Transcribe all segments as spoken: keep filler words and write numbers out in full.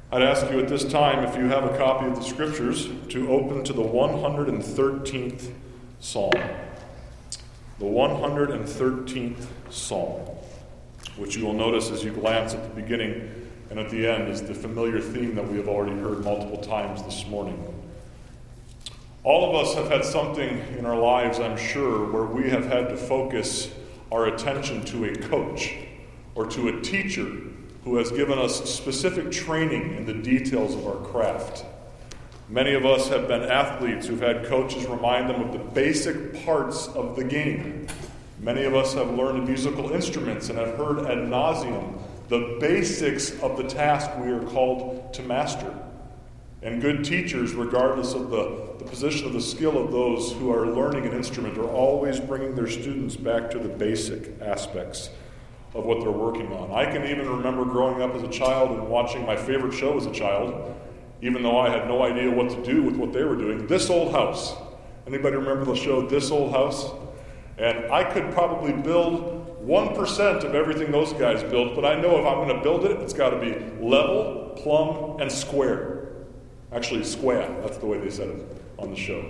I'd ask you at this time, if you have a copy of the Scriptures, to open to the one hundred thirteenth Psalm. The one hundred thirteenth Psalm, which you will notice as you glance at the beginning and at the end is the familiar theme that we have already heard multiple times this morning. All of us have had something in our lives, I'm sure, where we have had to focus our attention to a coach or to a teacher who has given us specific training in the details of our craft. Many of us have been athletes who've had coaches remind them of the basic parts of the game. Many of us have learned musical instruments and have heard ad nauseum the basics of the task we are called to master. And good teachers, regardless of the, the position of the skill of those who are learning an instrument, are always bringing their students back to the basic aspects of what they're working on. I can even remember growing up as a child and watching my favorite show as a child, even though I had no idea what to do with what they were doing, This Old House. Anybody remember the show This Old House? And I could probably build one percent of everything those guys built, but I know if I'm going to build it, it's got to be level, plumb, and square. Actually, square. That's the way they said it on the show.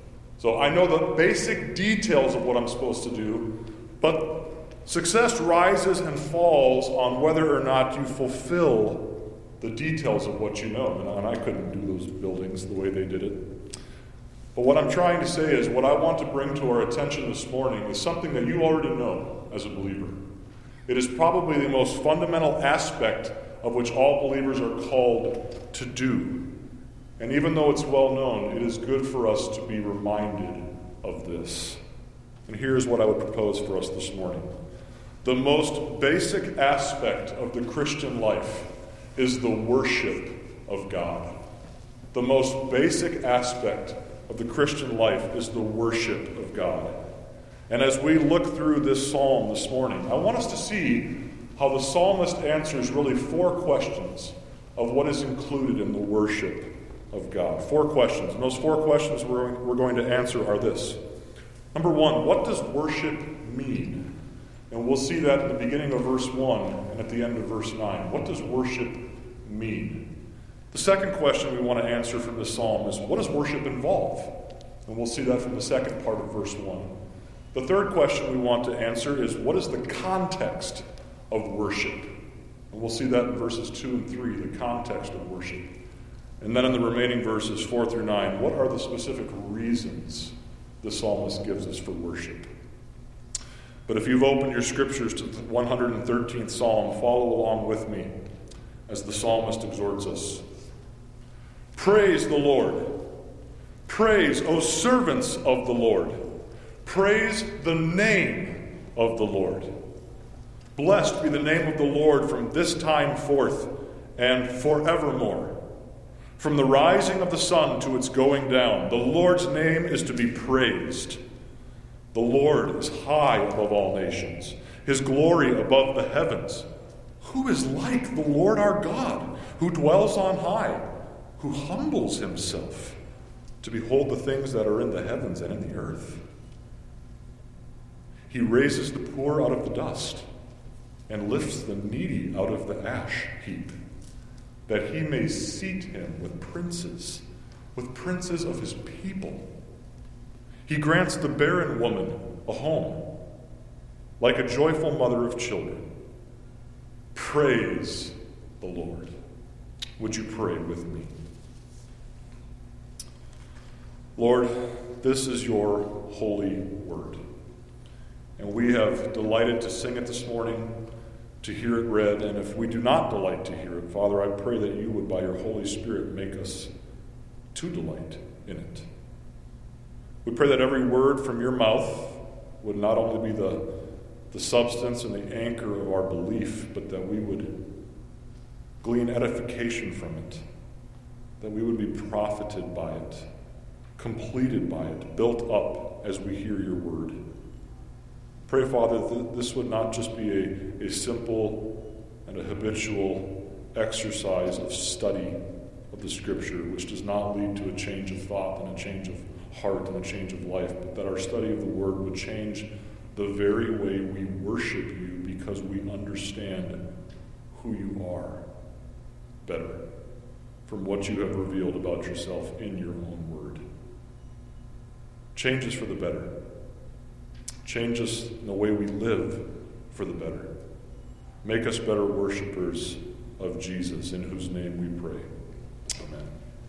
So I know the basic details of what I'm supposed to do, but success rises and falls on whether or not you fulfill the details of what you know. And I couldn't do those buildings the way they did it. But what I'm trying to say is what I want to bring to our attention this morning is something that you already know as a believer. It is probably the most fundamental aspect of which all believers are called to do. And even though it's well known, it is good for us to be reminded of this. And here's what I would propose for us this morning. The most basic aspect of the Christian life is the worship of God. The most basic aspect of the Christian life is the worship of God. And as we look through this psalm this morning, I want us to see how the psalmist answers really four questions of what is included in the worship of God. Four questions. And those four questions we're, we're going to answer are this. Number one, what does worship mean? And we'll see that at the beginning of verse one and at the end of verse nine. What does worship mean? The second question we want to answer from this psalm is, what does worship involve? And we'll see that from the second part of verse one. The third question we want to answer is, what is the context of worship? And we'll see that in verses two and three, the context of worship. And then in the remaining verses four through nine, what are the specific reasons the psalmist gives us for worship? But if you've opened your scriptures to the one hundred thirteenth Psalm, follow along with me as the psalmist exhorts us. Praise the Lord. Praise, O servants of the Lord. Praise the name of the Lord. Blessed be the name of the Lord from this time forth and forevermore. From the rising of the sun to its going down, the Lord's name is to be praised. The Lord is high above all nations, his glory above the heavens. Who is like the Lord our God, who dwells on high, who humbles himself to behold the things that are in the heavens and in the earth? He raises the poor out of the dust and lifts the needy out of the ash heap, that he may seat him with princes, with princes of his people. He grants the barren woman a home, like a joyful mother of children. Praise the Lord. Would you pray with me? Lord, this is your holy word, and we have delighted to sing it this morning, to hear it read, and if we do not delight to hear it, Father, I pray that you would, by your Holy Spirit, make us to delight in it. We pray that every word from your mouth would not only be the, the substance and the anchor of our belief, but that we would glean edification from it, that we would be profited by it, completed by it, built up as we hear your word. Pray, Father, that this would not just be a, a simple and a habitual exercise of study of the Scripture, which does not lead to a change of thought and a change of heart and a change of life, but that our study of the Word would change the very way we worship you because we understand who you are better. from what you have revealed about yourself in your own word. Change us for the better. Change us in the way we live for the better. Make us better worshipers of Jesus, in whose name we pray. Amen.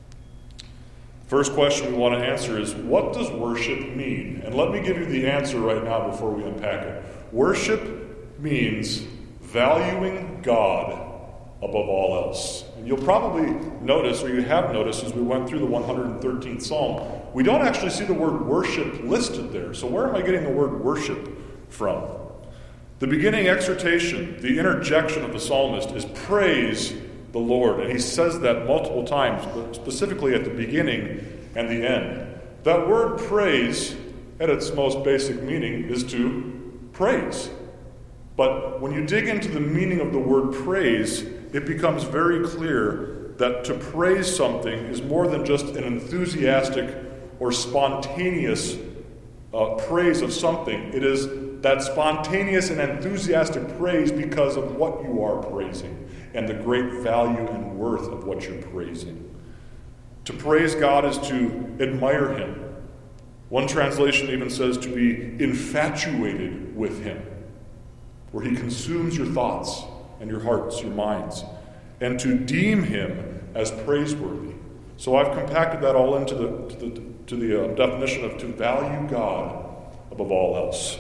First question we want to answer is, what does worship mean? And let me give you the answer right now before we unpack it. Worship means valuing God above all else. And you'll probably notice, or you have noticed as we went through the one hundred thirteenth Psalm, we don't actually see the word worship listed there. So where am I getting the word worship from? The beginning exhortation, the interjection of the psalmist is praise the Lord. And he says that multiple times, but specifically at the beginning and the end. That word praise, at its most basic meaning, is to praise. But when you dig into the meaning of the word praise, it becomes very clear that to praise something is more than just an enthusiastic or spontaneous uh, praise of something. It is that spontaneous and enthusiastic praise because of what you are praising and the great value and worth of what you're praising. To praise God is to admire Him. One translation even says to be infatuated with Him, where He consumes your thoughts and your hearts, your minds, and to deem Him as praiseworthy. So I've compacted that all into the to the, to the uh, definition of to value God above all else.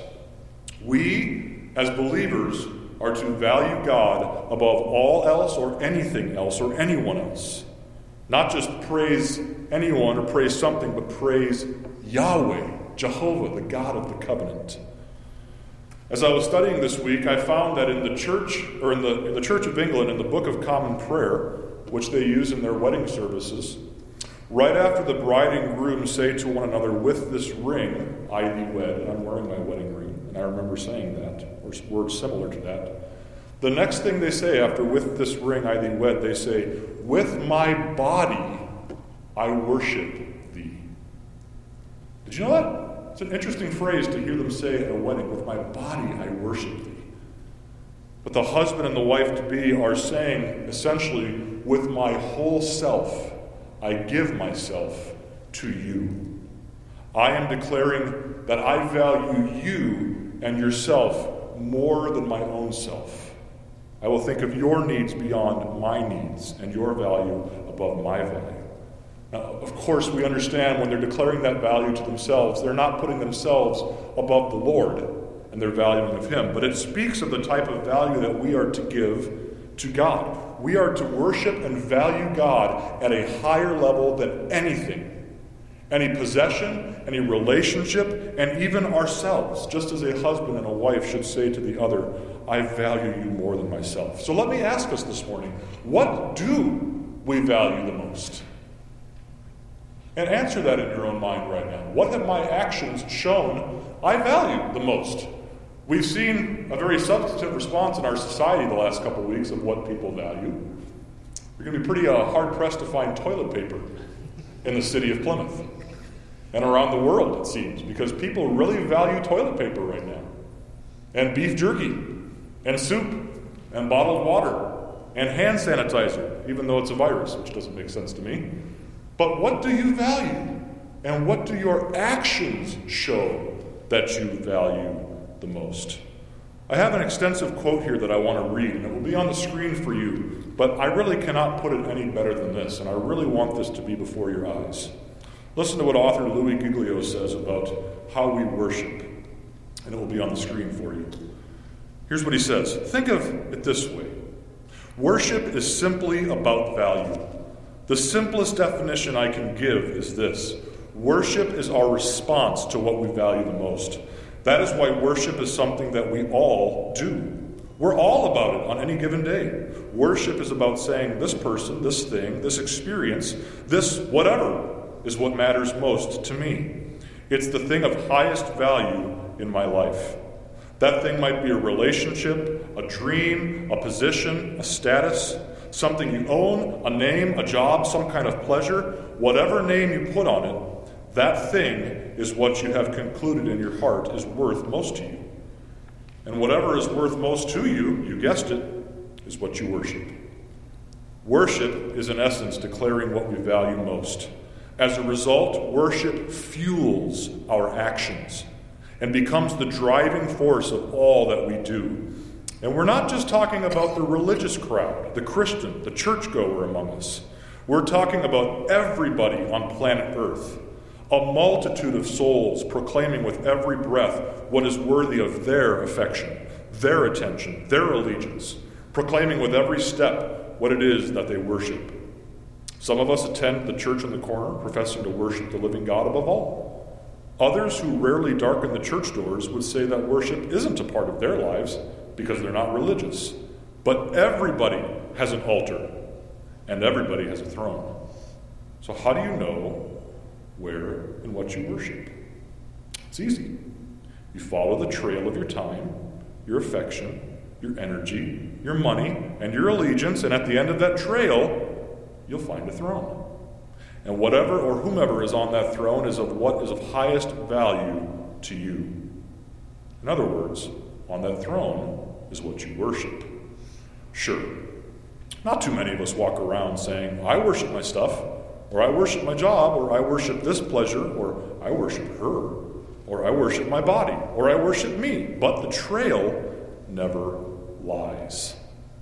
We, as believers, are to value God above all else or anything else or anyone else. Not just praise anyone or praise something, but praise Yahweh, Jehovah, the God of the covenant. As I was studying this week, I found that in the church, or in the, in the Church of England, in the Book of Common Prayer, which they use in their wedding services, right after the bride and groom say to one another, "With this ring I thee wed," and I'm wearing my wedding ring, and I remember saying that, or words similar to that. The next thing they say after "with this ring I thee wed," they say, "With my body I worship thee." Did you know that? It's an interesting phrase to hear them say at a wedding, "With my body I worship thee." But the husband and the wife-to-be are saying, essentially, "With my whole self I give myself to you." I am declaring that I value you and yourself more than my own self. I will think of your needs beyond my needs and your value above my value. Now, of course, we understand when they're declaring that value to themselves, they're not putting themselves above the Lord and their valuing of Him. But it speaks of the type of value that we are to give to God. We are to worship and value God at a higher level than anything. Any possession, any relationship, and even ourselves. Just as a husband and a wife should say to the other, "I value you more than myself." So let me ask us this morning, what do we value the most? And answer that in your own mind right now. What have my actions shown I value the most? We've seen a very substantive response in our society the last couple of weeks of what people value. You're going to be pretty uh, hard-pressed to find toilet paper in the city of Plymouth and around the world, it seems, because people really value toilet paper right now, and beef jerky, and soup, and bottled water, and hand sanitizer, even though it's a virus, which doesn't make sense to me. But what do you value? And what do your actions show that you value the most? I have an extensive quote here that I want to read, and it will be on the screen for you, but I really cannot put it any better than this, and I really want this to be before your eyes. Listen to what author Louis Giglio says about how we worship, and it will be on the screen for you. Here's what he says. Think of it this way. Worship is simply about value. The simplest definition I can give is this. Worship is our response to what we value the most. That is why worship is something that we all do. We're all about it on any given day. Worship is about saying this person, this thing, this experience, this whatever is what matters most to me. It's the thing of highest value in my life. That thing might be a relationship, a dream, a position, a status, something you own, a name, a job, some kind of pleasure. Whatever name you put on it, that thing is what you have concluded in your heart is worth most to you. And whatever is worth most to you, you guessed it, is what you worship. Worship is in essence declaring what we value most. As a result, worship fuels our actions and becomes the driving force of all that we do. And we're not just talking about the religious crowd, the Christian, the churchgoer among us. We're talking about everybody on planet Earth, a multitude of souls proclaiming with every breath what is worthy of their affection, their attention, their allegiance, proclaiming with every step what it is that they worship. Some of us attend the church on the corner, professing to worship the living God above all. Others who rarely darken the church doors would say that worship isn't a part of their lives because they're not religious. But everybody has an altar, and everybody has a throne. So how do you know where and what you worship? It's easy. You follow the trail of your time, your affection, your energy, your money, and your allegiance, and at the end of that trail, you'll find a throne. And whatever or whomever is on that throne is of what is of highest value to you. In other words, on that throne is what you worship. Sure, not too many of us walk around saying, I worship my stuff, or I worship my job, or I worship this pleasure, or I worship her, or I worship my body, or I worship me. But the trail never lies.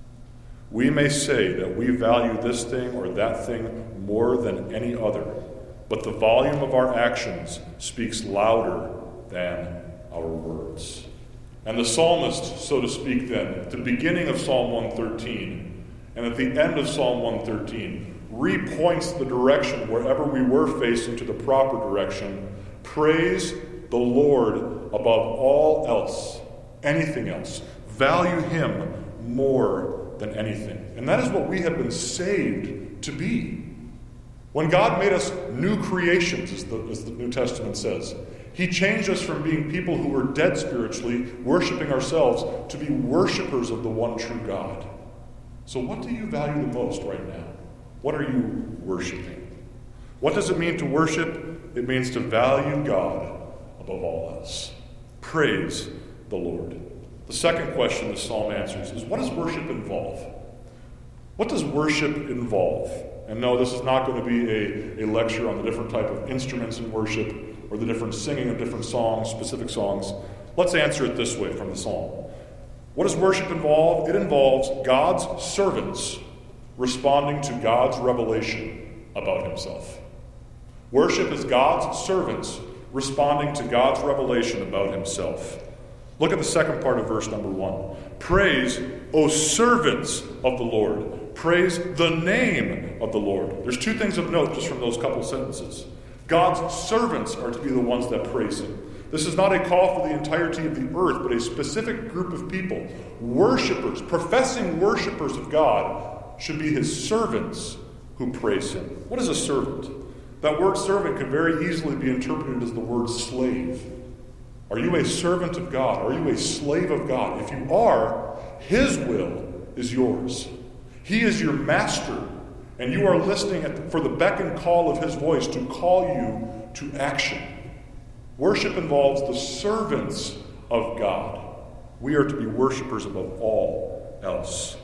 We may say that we value this thing or that thing more than any other, but the volume of our actions speaks louder than our words. And the psalmist, so to speak then, at the beginning of Psalm one thirteen and at the end of Psalm one thirteen, repoints the direction wherever we were facing to the proper direction. Praise the Lord above all else, anything else. Value Him more than anything. And that is what we have been saved to be. When God made us new creations, as the, as the New Testament says, He changed us from being people who were dead spiritually, worshiping ourselves, to be worshipers of the one true God. So what do you value the most right now? What are you worshiping? What does it mean to worship? It means to value God above all else. Praise the Lord. The second question the psalm answers is, what does worship involve? What does worship involve? And no, this is not going to be a, a lecture on the different type of instruments in worship or the different singing of different songs, specific songs. Let's answer it this way from the psalm. What does worship involve? It involves God's servants responding to God's revelation about Himself. Worship is God's servants responding to God's revelation about Himself. Look at the second part of verse number one. Praise, O servants of the Lord. Praise the name of the Lord. There's two things of note just from those couple sentences. God's servants are to be the ones that praise Him. This is not a call for the entirety of the earth, but a specific group of people. Worshippers, professing worshippers of God, should be His servants who praise Him. What is a servant? That word servant can very easily be interpreted as the word slave. Are you a servant of God? Are you a slave of God? If you are, His will is yours. He is your master, and you are listening at the, for the beck and call of His voice to call you to action. Worship involves the servants of God. We are to be worshipers above all else.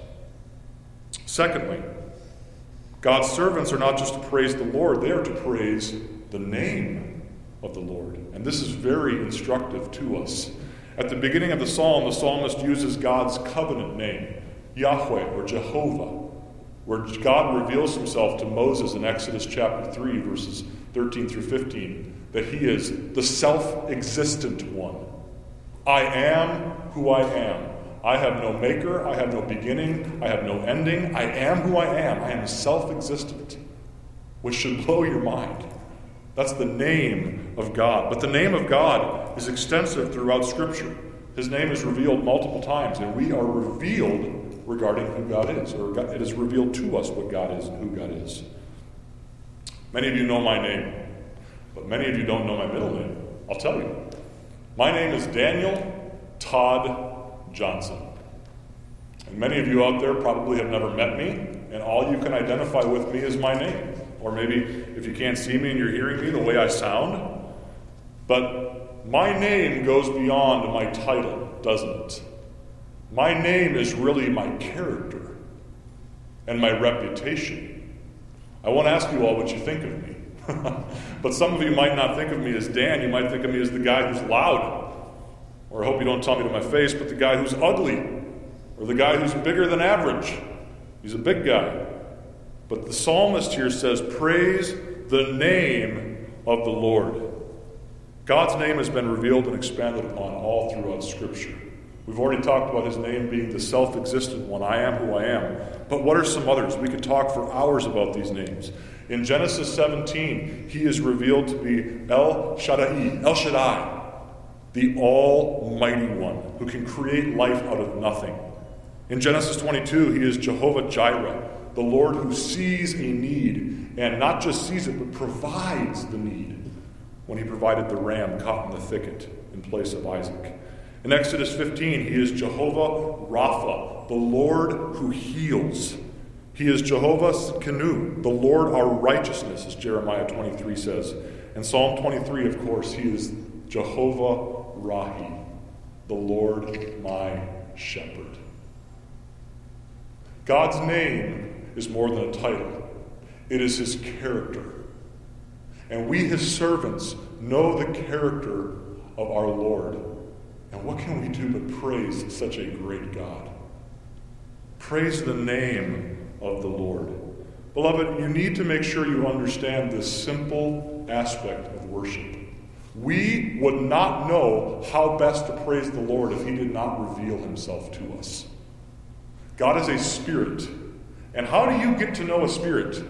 Secondly, God's servants are not just to praise the Lord, they are to praise the name of the Lord. And this is very instructive to us. At the beginning of the psalm, the psalmist uses God's covenant name, Yahweh or Jehovah, where God reveals Himself to Moses in Exodus chapter three, verses thirteen through fifteen, that He is the self-existent one. I am who I am. I have no maker, I have no beginning, I have no ending. I am who I am. I am self-existent, which should blow your mind. That's the name of God. But the name of God is extensive throughout Scripture. His name is revealed multiple times, and we are revealed regarding who God is, or God, it is revealed to us what God is and who God is. Many of you know my name, but many of you don't know my middle name. I'll tell you. My name is Daniel Todd Johnson. And many of you out there probably have never met me, and all you can identify with me is my name. Or maybe if you can't see me and you're hearing me, the way I sound. But my name goes beyond my title, doesn't it? My name is really my character. and my reputation. I won't ask you all what you think of me. But some of you might not think of me as Dan. You might think of me as the guy who's loud. Or I hope you don't tell me to my face, but the guy who's ugly. Or the guy who's bigger than average. He's a big guy. But the psalmist here says, praise the name of the Lord. God's name has been revealed and expanded upon all throughout Scripture. We've already talked about his name being the self-existent one. I am who I am. But what are some others? We could talk for hours about these names. In Genesis seventeen, he is revealed to be El Shaddai, El Shaddai, the Almighty One, who can create life out of nothing. In Genesis twenty-two, he is Jehovah Jireh, the Lord who sees a need, and not just sees it, but provides the need, when he provided the ram caught in the thicket in place of Isaac. In Exodus fifteen, he is Jehovah Rapha, the Lord who heals. He is Jehovah Kenu, the Lord our righteousness, as Jeremiah twenty-three says. And Psalm twenty-three, of course, he is Jehovah Rahi, the Lord my shepherd. God's name is more than a title. It is his character. And we, his servants, know the character of our Lord. And what can we do but praise such a great God? Praise the name of the Lord. Beloved, you need to make sure you understand this simple aspect of worship. We would not know how best to praise the Lord if he did not reveal himself to us. God is a spirit. And how do you get to know a spirit?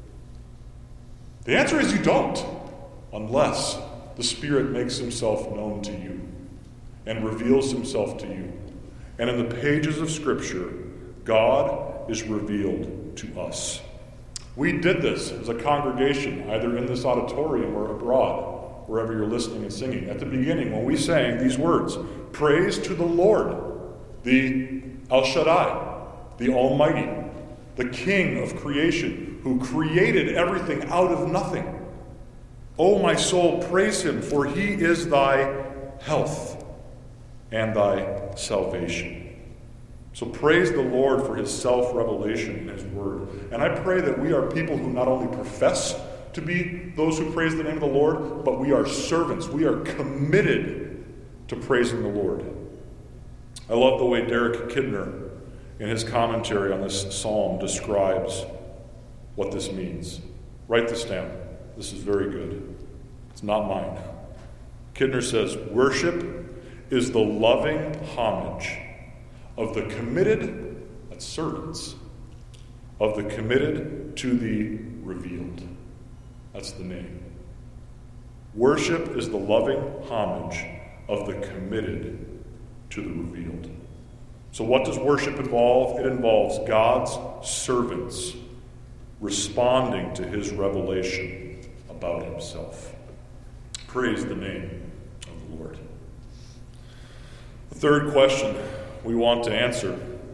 The answer is you don't, unless the Spirit makes himself known to you and reveals himself to you. And in the pages of Scripture, God is revealed to us. We did this as a congregation, either in this auditorium or abroad, wherever you're listening and singing. At the beginning, when we sang these words, praise to the Lord, the El Shaddai, the Almighty, the King of creation, who created everything out of nothing. O my soul, praise him, for he is thy health and thy salvation. So praise the Lord for his self-revelation in his word. And I pray that we are people who not only profess to be those who praise the name of the Lord, but we are servants. We are committed to praising the Lord. I love the way Derek Kidner, in his commentary on this psalm, describes what this means. Write this down. This is very good. It's not mine. Kidner says, worship is the loving homage of the committed, that's servants, of the committed to the revealed. That's the name. Worship is the loving homage of the committed to the revealed. So what does worship involve? It involves God's servants responding to his revelation about himself. Praise the name of the Lord. The third question we want to answer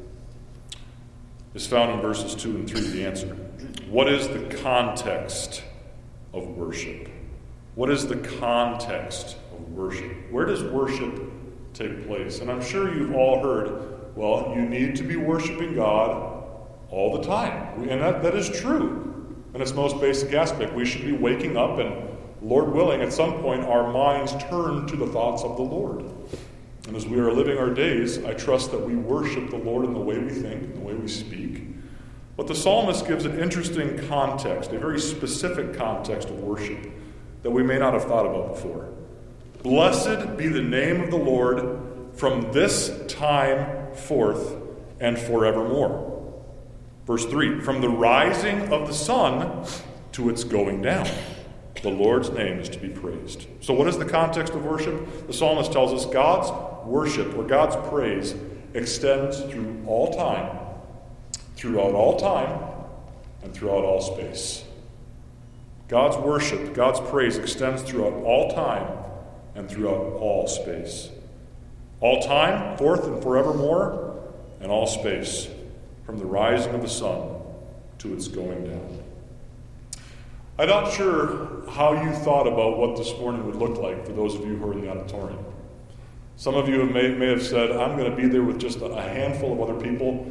is found in verses two and three, the answer. What is the context of worship? What is the context of worship? Where does worship take place? And I'm sure you've all heard, well, you need to be worshiping God all the time. And that, that is true in its most basic aspect. We should be waking up and, Lord willing, at some point our minds turn to the thoughts of the Lord. And as we are living our days, I trust that we worship the Lord in the way we think, in the way we speak. But the psalmist gives an interesting context, a very specific context of worship that we may not have thought about before. Blessed be the name of the Lord from this time forth and forevermore. Verse three, from the rising of the sun to its going down, the Lord's name is to be praised. So what is the context of worship? The psalmist tells us God's worship or God's praise extends through all time, throughout all time, and throughout all space. God's worship, God's praise extends throughout all time and throughout all space. All time, forth and forevermore, and all space, from the rising of the sun to its going down. I'm not sure how you thought about what this morning would look like for those of you who are in the auditorium. Some of you may, may have said, I'm going to be there with just a handful of other people.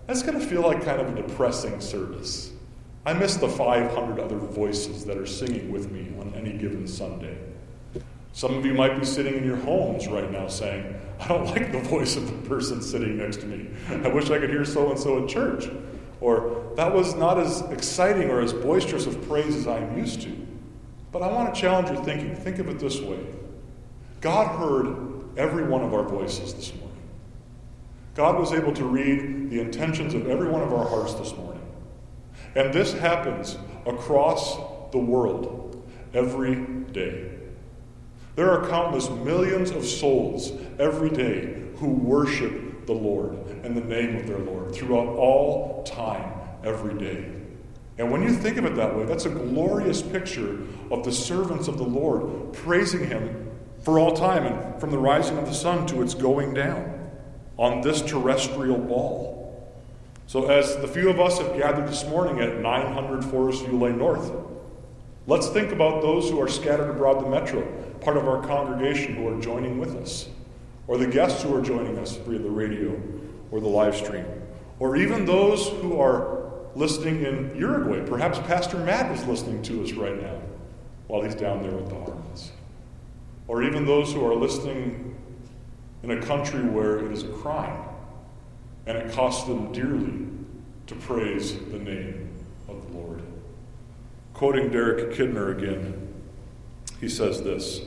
that's going to feel like kind of a depressing service. I miss the five hundred other voices that are singing with me on any given Sunday. Some of you might be sitting in your homes right now saying, I don't like the voice of the person sitting next to me. I wish I could hear so-and-so at church. Or, that was not as exciting or as boisterous of praise as I'm used to. But I want to challenge your thinking. Think of it this way. God heard every one of our voices this morning. God was able to read the intentions of every one of our hearts this morning. And this happens across the world every day. There are countless millions of souls every day who worship the Lord and the name of their Lord throughout all time, every day. And when you think of it that way, that's a glorious picture of the servants of the Lord praising Him for all time, and from the rising of the sun to its going down on this terrestrial ball. So as the few of us have gathered this morning at nine hundred Forest View Lane North, let's think about those who are scattered abroad the metro, part of our congregation who are joining with us, or the guests who are joining us via the radio or the live stream, or even those who are listening in Uruguay. Perhaps Pastor Matt is listening to us right now while he's down there with the Harmons. Or even those who are listening in a country where it is a crime and it costs them dearly to praise the name of the Lord. Quoting Derek Kidner again, he says this: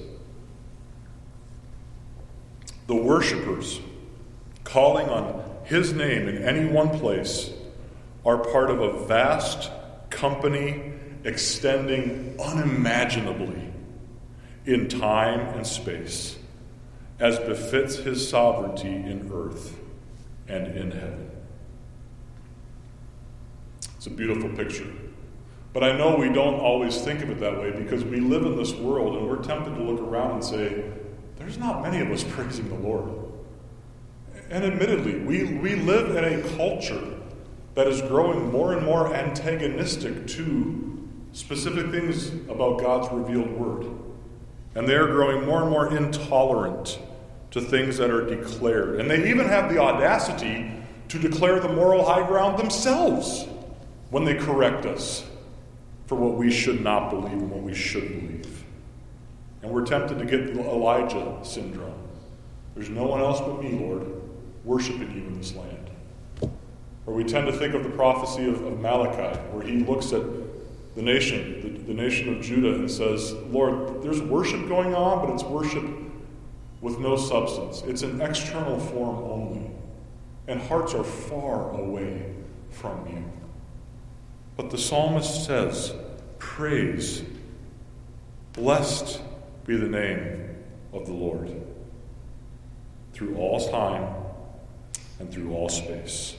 the worshipers calling on His name in any one place are part of a vast company extending unimaginably in time and space, as befits His sovereignty in earth and in heaven. It's a beautiful picture. But I know we don't always think of it that way because we live in this world and we're tempted to look around and say, there's not many of us praising the Lord. And admittedly, we, we live in a culture that is growing more and more antagonistic to specific things about God's revealed word. And they are growing more and more intolerant to things that are declared. And they even have the audacity to declare the moral high ground themselves when they correct us for what we should not believe and what we should believe. And we're tempted to get Elijah syndrome. There's no one else but me, Lord, worshiping you in this land. Or we tend to think of the prophecy of, of Malachi, where he looks at the nation, the, the nation of Judah, and says, Lord, there's worship going on, but it's worship with no substance. It's an external form only. And hearts are far away from you. But the psalmist says, praise, blessed be the name of the Lord, through all time and through all space.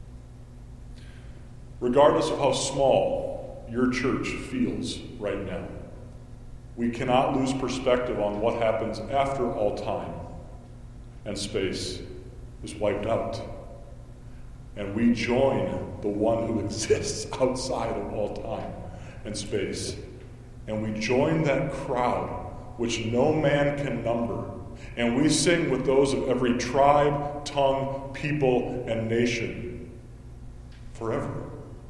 Regardless of how small your church feels right now, we cannot lose perspective on what happens after all time and space is wiped out. And we join the one who exists outside of all time and space. And we join that crowd which no man can number. And we sing with those of every tribe, tongue, people, and nation forever.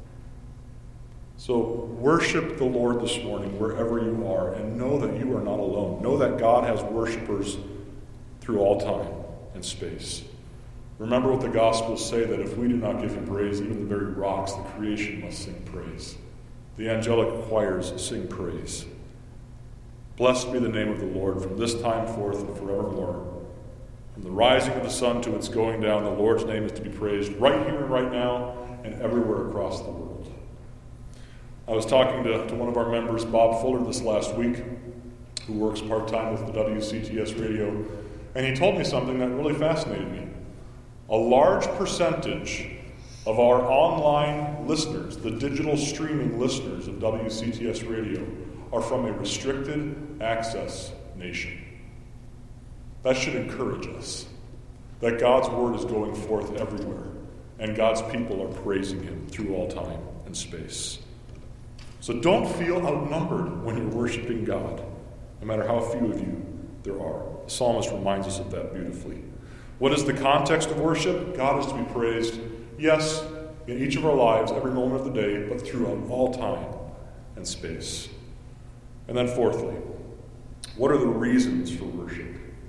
So worship the Lord this morning wherever you are, and know that you are not alone. Know that God has worshipers through all time and space. Remember what the Gospels say, that if we do not give Him praise, even the very rocks, the creation must sing praise. The angelic choirs sing praise. Blessed be the name of the Lord from this time forth and forevermore. From the rising of the sun to its going down, the Lord's name is to be praised right here and right now and everywhere across the world. I was talking to, to one of our members, Bob Fuller, this last week, who works part-time with the W C T S radio, and he told me something that really fascinated me. A large percentage of our online listeners, the digital streaming listeners of W C T S radio, are from a restricted access nation. That should encourage us, that God's word is going forth everywhere, and God's people are praising Him through all time and space. So don't feel outnumbered when you're worshiping God, no matter how few of you there are. The psalmist reminds us of that beautifully. What is the context of worship? God is to be praised, yes, in each of our lives, every moment of the day, but throughout all time and space. And then fourthly, what are the reasons for worship?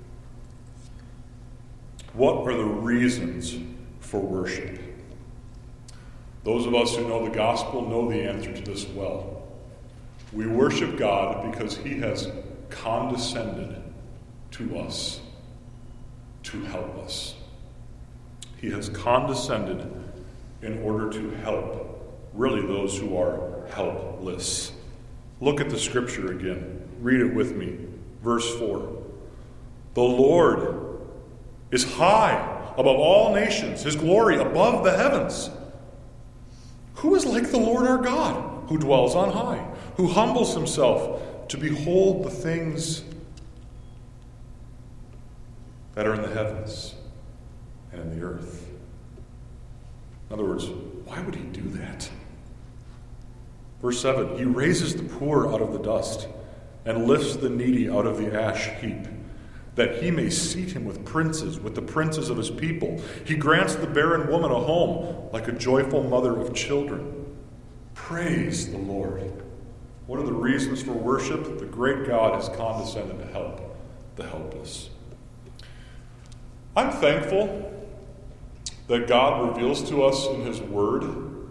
What are the reasons for worship? Those of us who know the gospel know the answer to this well. We worship God because he has condescended to us to help us. He has condescended in order to help, really, those who are helpless. Look at the scripture again. Read it with me. Verse four. The Lord is high above all nations, his glory above the heavens. Who is like the Lord our God, who dwells on high, who humbles himself to behold the things that are in the heavens and in the earth? In other words, why would he do that? Verse seven, he raises the poor out of the dust and lifts the needy out of the ash heap, that he may seat him with princes, with the princes of his people. He grants the barren woman a home, like a joyful mother of children. Praise the Lord. What are the reasons for worship? The great God has condescended to help the helpless. I'm thankful that God reveals to us in his word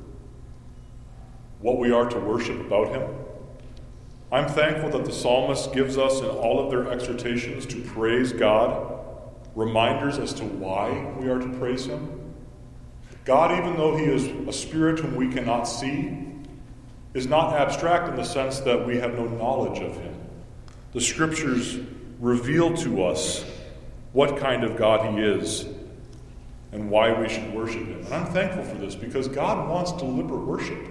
what we are to worship about him. I'm thankful that the psalmist gives us in all of their exhortations to praise God reminders as to why we are to praise him. God, even though he is a spirit whom we cannot see, is not abstract in the sense that we have no knowledge of him. The scriptures reveal to us what kind of God he is and why we should worship him. And I'm thankful for this because God wants deliberate worship.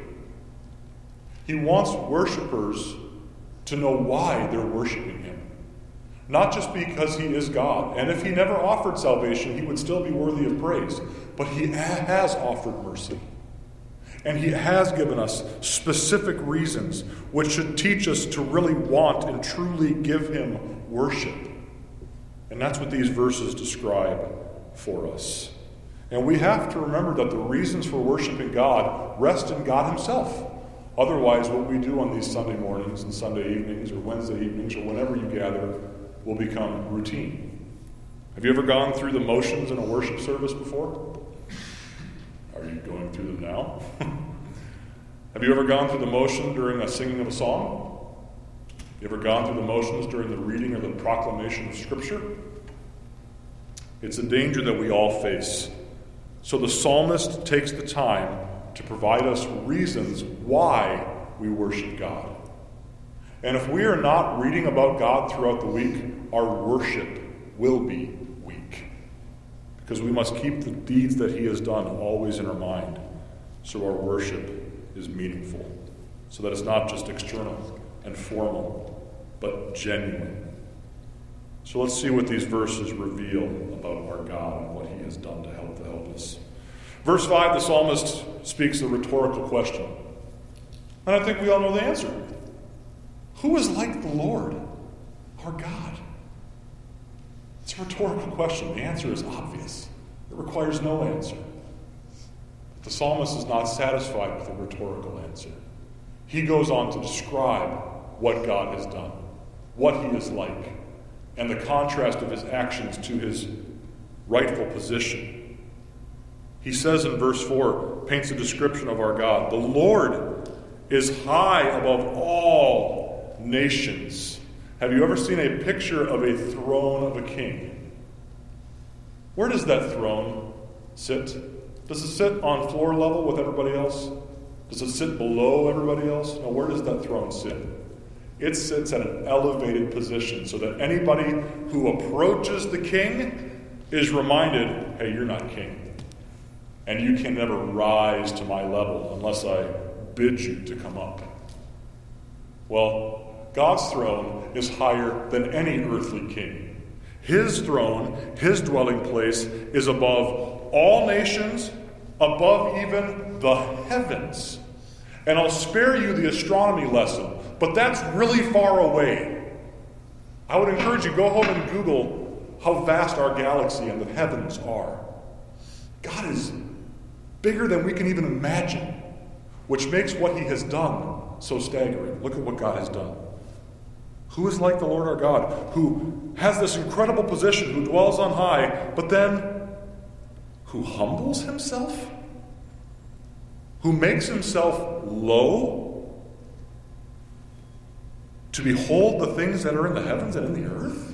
He wants worshipers to know why they're worshiping him. Not just because he is God. And if he never offered salvation, he would still be worthy of praise. But he has offered mercy. And he has given us specific reasons which should teach us to really want and truly give him worship. And that's what these verses describe for us. And we have to remember that the reasons for worshiping God rest in God himself. Otherwise, what we do on these Sunday mornings and Sunday evenings or Wednesday evenings or whenever you gather will become routine. Have you ever gone through the motions in a worship service before? Are you going through them now? Have you ever gone through the motion during a singing of a song? You ever gone through the motions during the reading or the proclamation of Scripture? It's a danger that we all face. So the psalmist takes the time to provide us reasons why we worship God. And if we are not reading about God throughout the week, our worship will be weak. Because we must keep the deeds that he has done always in our mind, so our worship is meaningful, so that it's not just external and formal, but genuine. So let's see what these verses reveal about our God and what he has done to help the helpless. Verse five, the psalmist speaks a rhetorical question. And I think we all know the answer. Who is like the Lord, our God? It's a rhetorical question. The answer is obvious. It requires no answer. But the psalmist is not satisfied with a rhetorical answer. He goes on to describe what God has done, what he is like, and the contrast of his actions to his rightful position. He says in verse four, paints a description of our God. The Lord is high above all nations. Have you ever seen a picture of a throne of a king? Where does that throne sit? Does it sit on floor level with everybody else? Does it sit below everybody else? No, where does that throne sit? It sits at an elevated position so that anybody who approaches the king is reminded, hey, you're not king. And you can never rise to my level unless I bid you to come up. Well, God's throne is higher than any earthly king. His throne, his dwelling place, is above all nations, above even the heavens. And I'll spare you the astronomy lesson, but that's really far away. I would encourage you, go home and Google how vast our galaxy and the heavens are. God is bigger than we can even imagine, which makes what he has done so staggering. Look at what God has done. Who is like the Lord our God, who has this incredible position, who dwells on high, but then who humbles himself? Who makes himself low to behold the things that are in the heavens and in the earth?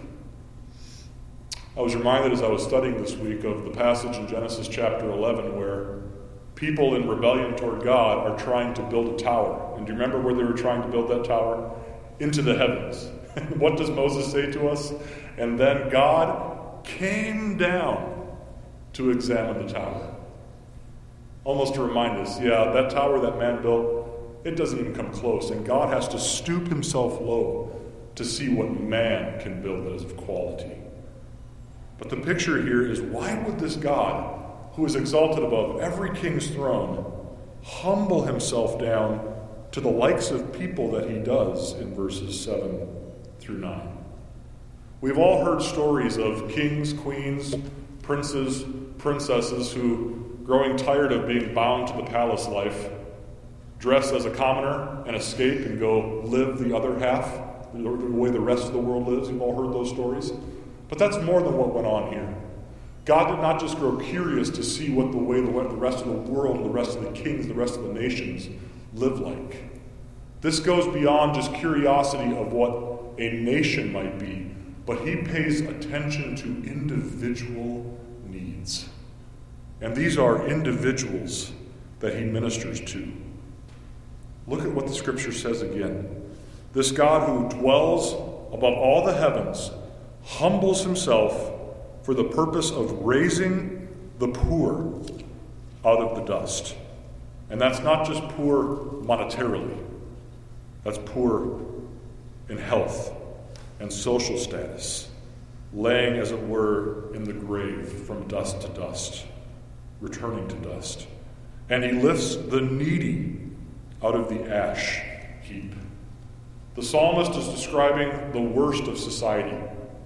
I was reminded as I was studying this week of the passage in Genesis chapter eleven where people in rebellion toward God are trying to build a tower. And do you remember where they were trying to build that tower? Into the heavens. What does Moses say to us? And then God came down to examine the tower. Almost to remind us, yeah, that tower that man built, it doesn't even come close. And God has to stoop himself low to see what man can build that is of quality. But the picture here is, why would this God, who is exalted above every king's throne, humble himself down to the likes of people that he does in verses seven through nine? We've all heard stories of kings, queens, princes, princesses who, growing tired of being bound to the palace life, dress as a commoner and escape and go live the other half, the way the rest of the world lives. You've all heard those stories. But that's more than what went on here. God did not just grow curious to see what the way the rest of the world, the rest of the kings, the rest of the nations live like. This goes beyond just curiosity of what a nation might be, but he pays attention to individual needs. And these are individuals that he ministers to. Look at what the scripture says again. This God who dwells above all the heavens humbles himself for the purpose of raising the poor out of the dust. And that's not just poor monetarily. That's poor in health and social status, laying, as it were, in the grave from dust to dust, returning to dust. And he lifts the needy out of the ash heap. The psalmist is describing the worst of society.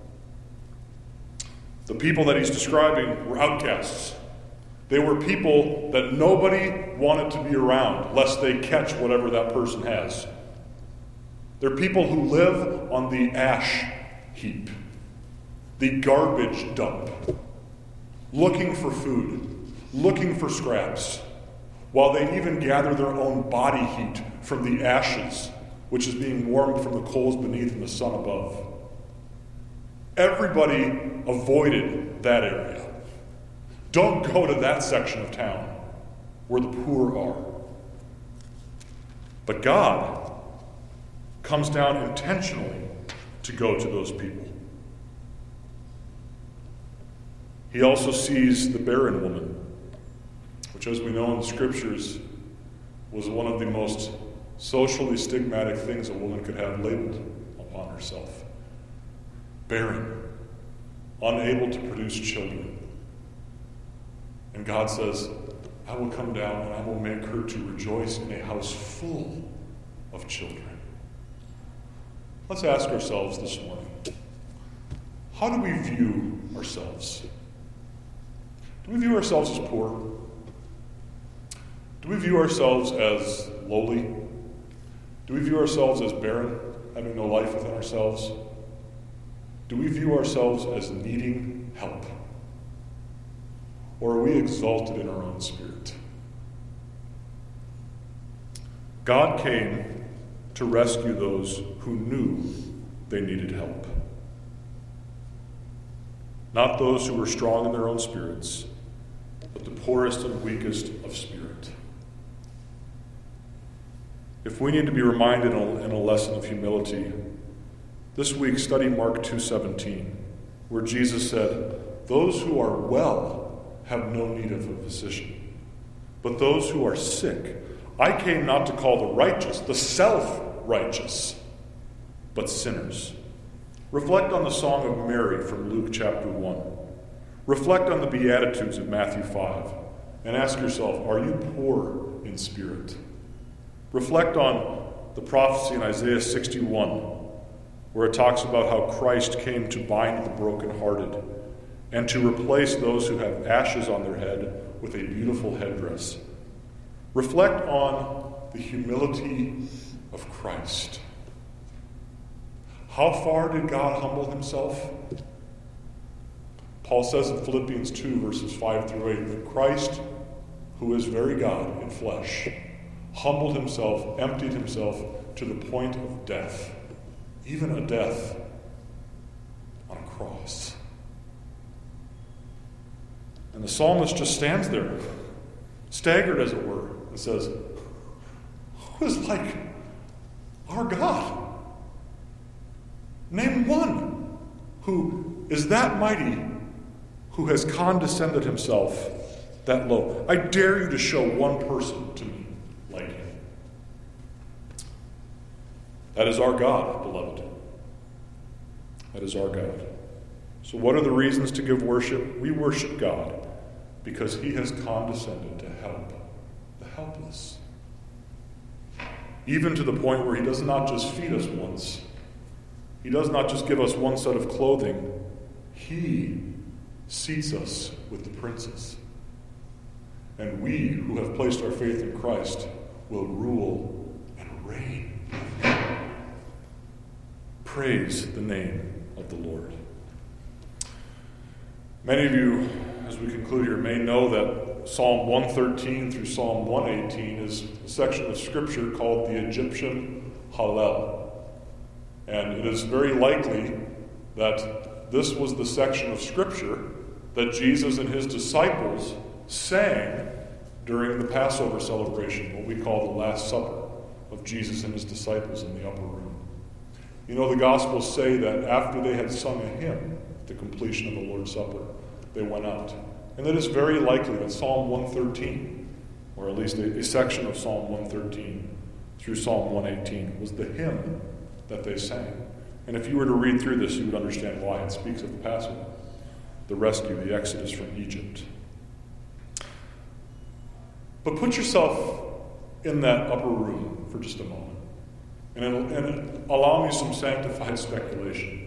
The people that he's describing were outcasts. They were people that nobody wanted to be around, lest they catch whatever that person has. They're people who live on the ash heap, the garbage dump, looking for food, looking for scraps, while they even gather their own body heat from the ashes, which is being warmed from the coals beneath and the sun above. Everybody avoided that area. Don't go to that section of town where the poor are. But God comes down intentionally to go to those people. He also sees the barren woman, which, as we know in the scriptures, was one of the most socially stigmatic things a woman could have labeled upon herself. Barren, unable to produce children. And God says, I will come down and I will make her to rejoice in a house full of children. Let's ask ourselves this morning, how do we view ourselves? Do we view ourselves as poor? Do we view ourselves as lowly? Do we view ourselves as barren, having no life within ourselves? Do we view ourselves as needing help? Or are we exalted in our own spirit? God came to rescue those who knew they needed help. Not those who were strong in their own spirits, but the poorest and weakest of spirit. If we need to be reminded in a lesson of humility, this week study Mark two seventeen, where Jesus said, those who are well have no need of a physician, but those who are sick. I came not to call the righteous, the self-righteous, but sinners. Reflect on the Song of Mary from Luke chapter one. Reflect on the Beatitudes of Matthew five, and ask yourself, are you poor in spirit? Reflect on the prophecy in Isaiah sixty-one, where it talks about how Christ came to bind the brokenhearted and to replace those who have ashes on their head with a beautiful headdress. Reflect on the humility of Christ. How far did God humble himself? Paul says in Philippians two, verses five through eight, that Christ, who is very God in flesh, humbled himself, emptied himself to the point of death, even a death on a cross. And the psalmist just stands there, staggered as it were, and says, who is like our God? Name one who is that mighty, who has condescended himself that low. I dare you to show one person to me like him. That is our God, beloved. That is our God. So what are the reasons to give worship? We worship God because he has condescended to help the helpless. Even to the point where he does not just feed us once. He does not just give us one set of clothing. He seats us with the princes. And we who have placed our faith in Christ will rule and reign. Praise the name of the Lord. Many of you, as we conclude here, may know that Psalm one thirteen through Psalm one eighteen is a section of Scripture called the Egyptian Hallel. And it is very likely that this was the section of Scripture that Jesus and his disciples sang during the Passover celebration, what we call the Last Supper of Jesus and his disciples in the upper room. You know, the Gospels say that after they had sung a hymn at the completion of the Lord's Supper, they went out. And it is very likely that Psalm one thirteen, or at least a, a section of Psalm one thirteen through Psalm one eighteen, was the hymn that they sang. And if you were to read through this, you would understand why. It speaks of the Passover, the rescue, the exodus from Egypt. But put yourself in that upper room for just a moment, and, and allow me some sanctified speculation.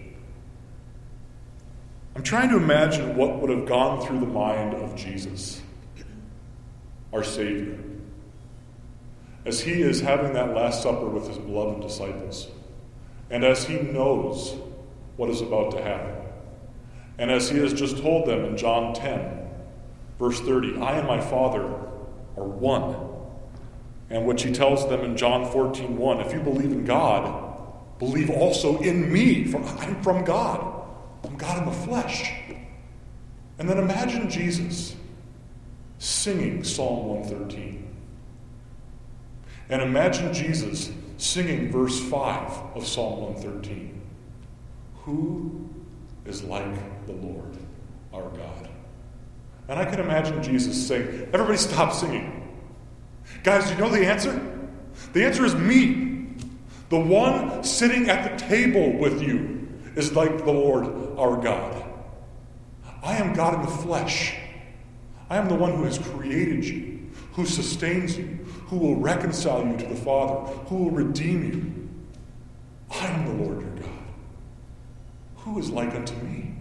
I'm trying to imagine what would have gone through the mind of Jesus, our Savior, as he is having that Last Supper with his beloved disciples, and as he knows what is about to happen, and as he has just told them in John ten, verse thirty, I and my Father are one. And which he tells them in John fourteen one, if you believe in God, believe also in me, for I'm from God. I'm God in the flesh. And then imagine Jesus singing Psalm one thirteen. And imagine Jesus singing verse five of Psalm one thirteen. Who is like the Lord our God? And I can imagine Jesus saying, everybody stop singing. Guys, do you know the answer? The answer is me. The one sitting at the table with you is like the Lord our God. I am God in the flesh. I am the one who has created you, who sustains you, who will reconcile you to the Father, who will redeem you. I am the Lord your God. Who is like unto me?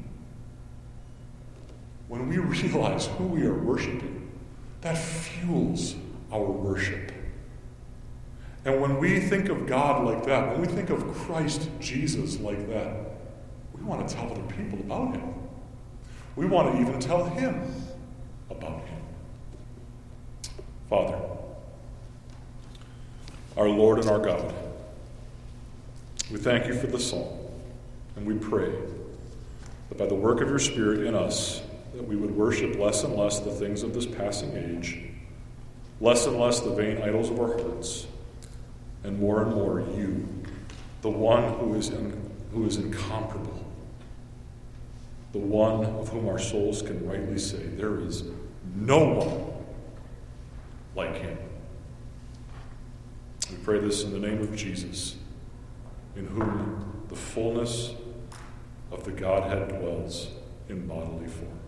When we realize who we are worshiping, that fuels our worship. And when we think of God like that, when we think of Christ Jesus like that, we want to tell other people about him. We want to even tell him about him. Father, our Lord and our God, we thank you for the psalm, and we pray that by the work of your Spirit in us, that we would worship less and less the things of this passing age, less and less the vain idols of our hearts, and more and more you, the one who is in, who is incomparable, the one of whom our souls can rightly say, there is no one like him. We pray this in the name of Jesus, in whom the fullness of the Godhead dwells in bodily form.